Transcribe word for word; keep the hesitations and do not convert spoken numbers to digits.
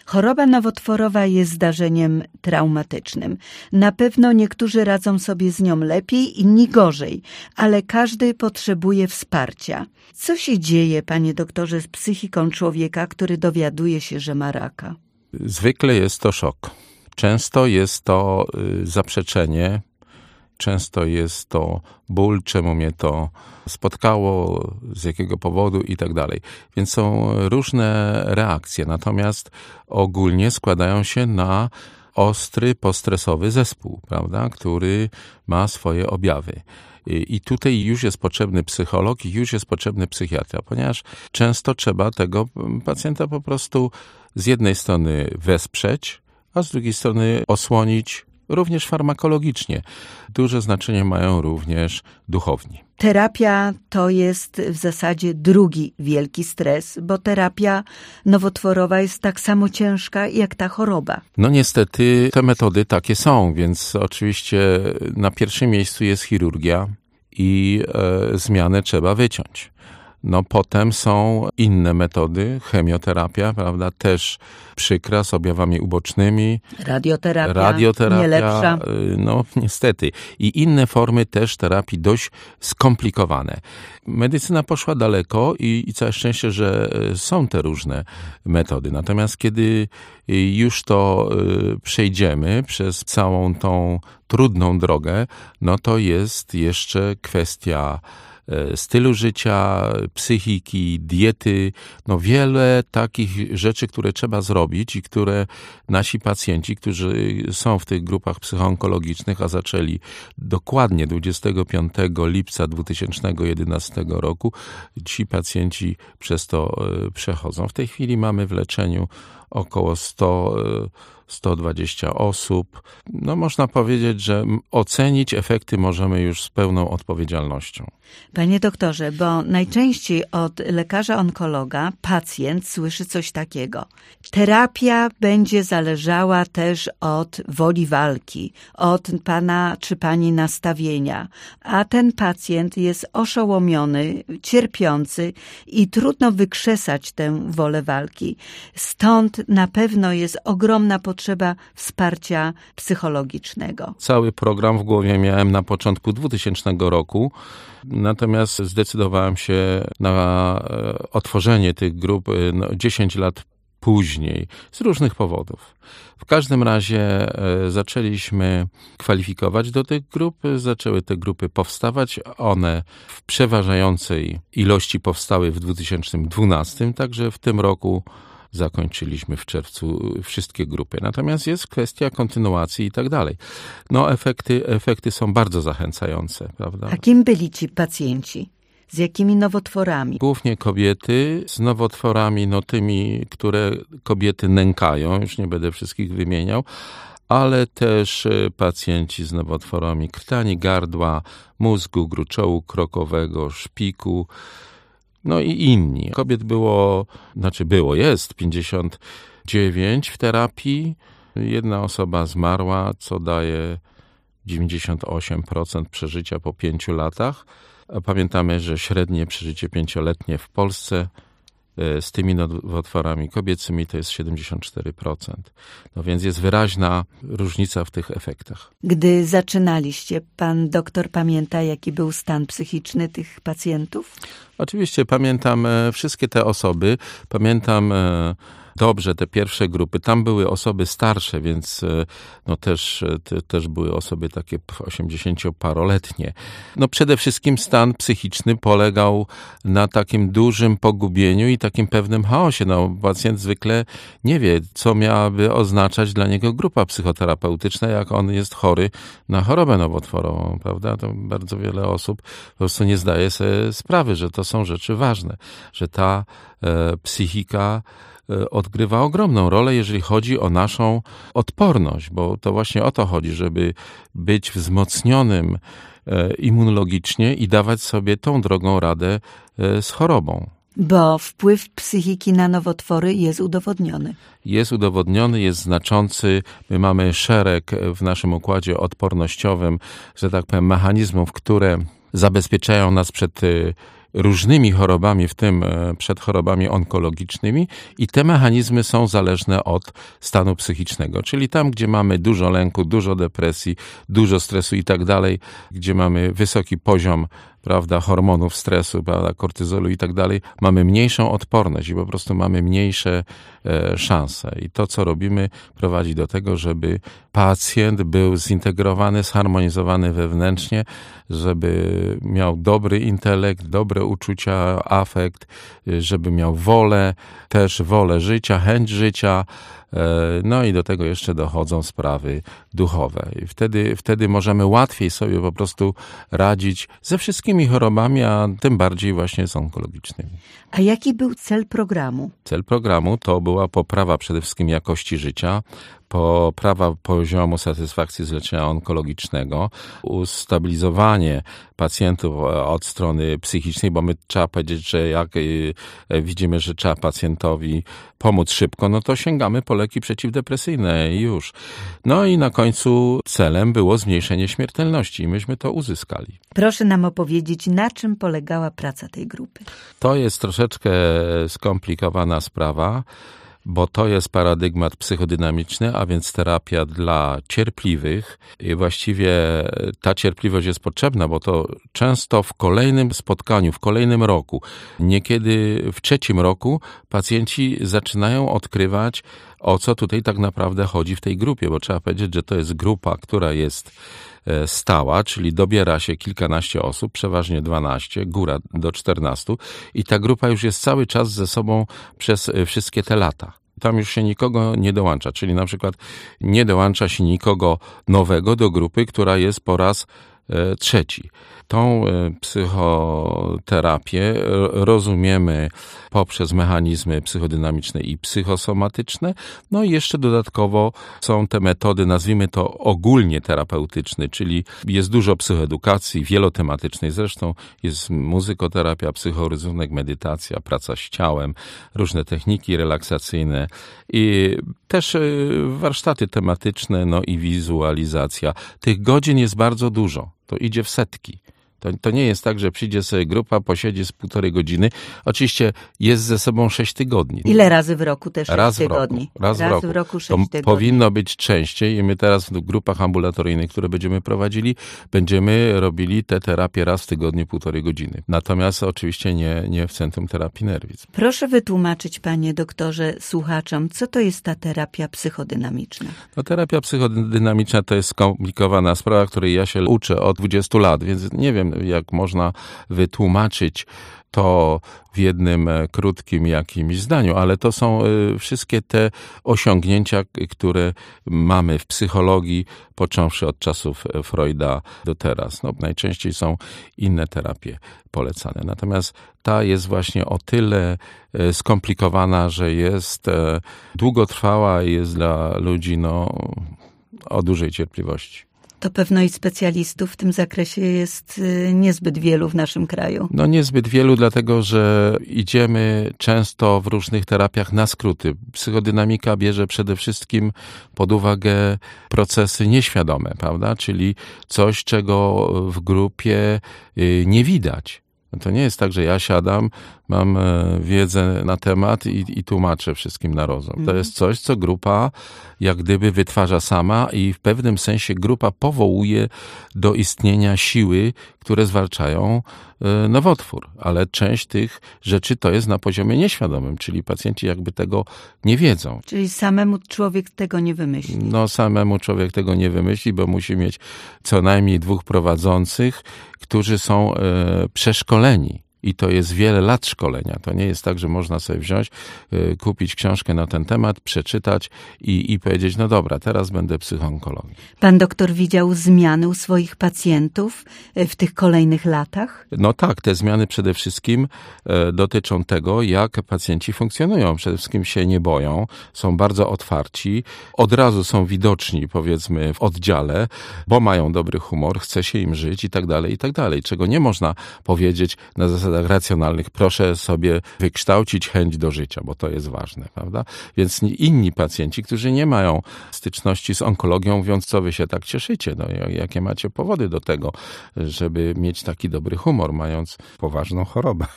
Choroba nowotworowa jest zdarzeniem traumatycznym. Na pewno niektórzy radzą sobie z nią lepiej, inni gorzej, ale każdy potrzebuje wsparcia. Co się dzieje, panie doktorze, z psychiką człowieka, który dowiaduje się, że ma raka? Zwykle jest to szok. Często jest to zaprzeczenie, często jest to ból, czemu mnie to spotkało, z jakiego powodu i tak dalej. Więc są różne reakcje, natomiast ogólnie składają się na ostry, postresowy zespół, prawda, który ma swoje objawy. I tutaj już jest potrzebny psycholog i już jest potrzebny psychiatra, ponieważ często trzeba tego pacjenta po prostu z jednej strony wesprzeć, a z drugiej strony osłonić również farmakologicznie. Duże znaczenie mają również duchowni. Terapia to jest w zasadzie drugi wielki stres, bo terapia nowotworowa jest tak samo ciężka jak ta choroba. No niestety te metody takie są, więc oczywiście na pierwszym miejscu jest chirurgia i e, zmianę trzeba wyciąć. No potem są inne metody, chemioterapia, prawda, też przykra, z objawami ubocznymi. Radioterapia, radioterapia nie lepsza. No niestety. I inne formy też terapii dość skomplikowane. Medycyna poszła daleko i, i całe szczęście, że są te różne metody. Natomiast kiedy już to przejdziemy przez całą tą trudną drogę, no to jest jeszcze kwestia stylu życia, psychiki, diety, no wiele takich rzeczy, które trzeba zrobić i które nasi pacjenci, którzy są w tych grupach psychoonkologicznych, a zaczęli dokładnie dwudziestego piątego lipca dwa tysiące jedenastego roku, ci pacjenci przez to przechodzą. W tej chwili mamy w leczeniu około sto sto dwadzieścia osób. No można powiedzieć, że ocenić efekty możemy już z pełną odpowiedzialnością. Panie doktorze, bo najczęściej od lekarza onkologa pacjent słyszy coś takiego. Terapia będzie zależała też od woli walki, od pana czy pani nastawienia, a ten pacjent jest oszołomiony, cierpiący i trudno wykrzesać tę wolę walki. Stąd na pewno jest ogromna potrzeba wsparcia psychologicznego. Cały program w głowie miałem na początku dwutysięcznego roku, natomiast zdecydowałem się na otworzenie tych grup no, dziesięć lat później, z różnych powodów. W każdym razie zaczęliśmy kwalifikować do tych grup, zaczęły te grupy powstawać, one w przeważającej ilości powstały w dwa tysiące dwunastym, także w tym roku zakończyliśmy w czerwcu wszystkie grupy. Natomiast jest kwestia kontynuacji i tak dalej. No efekty, efekty są bardzo zachęcające, prawda? A kim byli ci pacjenci? Z jakimi nowotworami? Głównie kobiety z nowotworami, no tymi, które kobiety nękają, już nie będę wszystkich wymieniał, ale też pacjenci z nowotworami krtani gardła, mózgu, gruczołu krokowego, szpiku, no i inni. Kobiet było, znaczy było, jest pięćdziesiąt dziewięć w terapii. Jedna osoba zmarła, co daje dziewięćdziesiąt osiem procent przeżycia po pięciu latach. A pamiętamy, że średnie przeżycie pięcioletnie w Polsce z tymi nowotworami kobiecymi to jest siedemdziesiąt cztery procent. No więc jest wyraźna różnica w tych efektach. Gdy zaczynaliście, pan doktor pamięta, jaki był stan psychiczny tych pacjentów? Oczywiście pamiętam wszystkie te osoby, pamiętam dobrze te pierwsze grupy. Tam były osoby starsze, więc no też, te, też były osoby takie osiemdziesięcioparoletnie. No przede wszystkim stan psychiczny polegał na takim dużym pogubieniu i takim pewnym chaosie. No pacjent zwykle nie wie, co miałaby oznaczać dla niego grupa psychoterapeutyczna, jak on jest chory na chorobę nowotworową, prawda? To bardzo wiele osób po prostu nie zdaje sobie sprawy, że to są rzeczy ważne, że ta e, psychika odgrywa ogromną rolę, jeżeli chodzi o naszą odporność, bo to właśnie o to chodzi, żeby być wzmocnionym immunologicznie i dawać sobie tą drogą radę z chorobą. Bo wpływ psychiki na nowotwory jest udowodniony. Jest udowodniony, jest znaczący. My mamy szereg w naszym układzie odpornościowym, że tak powiem, mechanizmów, które zabezpieczają nas przed różnymi chorobami, w tym przed chorobami onkologicznymi, i te mechanizmy są zależne od stanu psychicznego. Czyli tam, gdzie mamy dużo lęku, dużo depresji, dużo stresu i tak dalej, gdzie mamy wysoki poziom, prawda, hormonów stresu, prawda, kortyzolu i tak dalej, mamy mniejszą odporność i po prostu mamy mniejsze e, szanse. I to, co robimy, prowadzi do tego, żeby pacjent był zintegrowany, zharmonizowany wewnętrznie, żeby miał dobry intelekt, dobre uczucia, afekt, żeby miał wolę, też wolę życia, chęć życia. No i do tego jeszcze dochodzą sprawy duchowe. I wtedy, wtedy możemy łatwiej sobie po prostu radzić ze wszystkimi chorobami, a tym bardziej właśnie z onkologicznymi. A jaki był cel programu? Cel programu to była poprawa przede wszystkim jakości życia, poprawa poziomu satysfakcji z leczenia onkologicznego, ustabilizowanie pacjentów od strony psychicznej, bo my trzeba powiedzieć, że jak widzimy, że trzeba pacjentowi pomóc szybko, no to sięgamy po leki przeciwdepresyjne i już. No i na końcu celem było zmniejszenie śmiertelności i myśmy to uzyskali. Proszę nam opowiedzieć, na czym polegała praca tej grupy. To jest troszeczkę skomplikowana sprawa, bo to jest paradygmat psychodynamiczny, a więc terapia dla cierpliwych. I właściwie ta cierpliwość jest potrzebna, bo to często w kolejnym spotkaniu, w kolejnym roku, niekiedy w trzecim roku pacjenci zaczynają odkrywać, o co tutaj tak naprawdę chodzi w tej grupie, bo trzeba powiedzieć, że to jest grupa, która jest stała, czyli dobiera się kilkanaście osób, przeważnie dwanaście, góra do czternastu, i ta grupa już jest cały czas ze sobą przez wszystkie te lata. Tam już się nikogo nie dołącza, czyli na przykład nie dołącza się nikogo nowego do grupy, która jest po raz trzeci. Tą psychoterapię rozumiemy poprzez mechanizmy psychodynamiczne i psychosomatyczne, no i jeszcze dodatkowo są te metody, nazwijmy to ogólnie terapeutyczne, czyli jest dużo psychoedukacji wielotematycznej, zresztą jest muzykoterapia, psychoryzunek, medytacja, praca z ciałem, różne techniki relaksacyjne i też warsztaty tematyczne, no i wizualizacja. Tych godzin jest bardzo dużo. To idzie w setki. To, to nie jest tak, że przyjdzie sobie grupa, posiedzi z półtorej godziny. Oczywiście jest ze sobą sześć tygodni. Ile razy w roku też raz sześć w roku, tygodni? Raz, raz w roku. w roku sześć to tygodni. Powinno być częściej i my teraz w grupach ambulatoryjnych, które będziemy prowadzili, będziemy robili te terapie raz w tygodniu, półtorej godziny. Natomiast oczywiście nie, nie w Centrum Terapii Nerwic. Proszę wytłumaczyć, panie doktorze, słuchaczom, co to jest ta terapia psychodynamiczna? No, terapia psychodynamiczna to jest skomplikowana sprawa, której ja się uczę od dwudziestu lat, więc nie wiem, jak można wytłumaczyć to w jednym krótkim jakimś zdaniu, ale to są wszystkie te osiągnięcia, które mamy w psychologii, począwszy od czasów Freuda do teraz. No, najczęściej są inne terapie polecane. Natomiast ta jest właśnie o tyle skomplikowana, że jest długotrwała i jest dla ludzi no, o dużej cierpliwości. To pewno i specjalistów w tym zakresie jest niezbyt wielu w naszym kraju. No niezbyt wielu, dlatego że idziemy często w różnych terapiach na skróty. Psychodynamika bierze przede wszystkim pod uwagę procesy nieświadome, prawda? Czyli coś, czego w grupie nie widać. To nie jest tak, że ja siadam, mam wiedzę na temat i, i tłumaczę wszystkim na rozum. To jest coś, co grupa jak gdyby wytwarza sama i w pewnym sensie grupa powołuje do istnienia siły, które zwalczają nowotwór. Ale część tych rzeczy to jest na poziomie nieświadomym, czyli pacjenci jakby tego nie wiedzą. Czyli samemu człowiek tego nie wymyśli. No samemu człowiek tego nie wymyśli, bo musi mieć co najmniej dwóch prowadzących, którzy są e, przeszkoleni. I to jest wiele lat szkolenia. To nie jest tak, że można sobie wziąć, y, kupić książkę na ten temat, przeczytać i, i powiedzieć, no dobra, teraz będę psychoonkologiem. Pan doktor widział zmiany u swoich pacjentów w tych kolejnych latach? No tak, te zmiany przede wszystkim e, dotyczą tego, jak pacjenci funkcjonują. Przede wszystkim się nie boją, są bardzo otwarci, od razu są widoczni, powiedzmy, w oddziale, bo mają dobry humor, chce się im żyć i tak dalej, i tak dalej. Czego nie można powiedzieć na zasadzie, zasadach racjonalnych proszę sobie wykształcić chęć do życia, bo to jest ważne, prawda? Więc inni pacjenci, którzy nie mają styczności z onkologią, mówiąc, co wy się tak cieszycie, no, jakie macie powody do tego, żeby mieć taki dobry humor, mając poważną chorobę.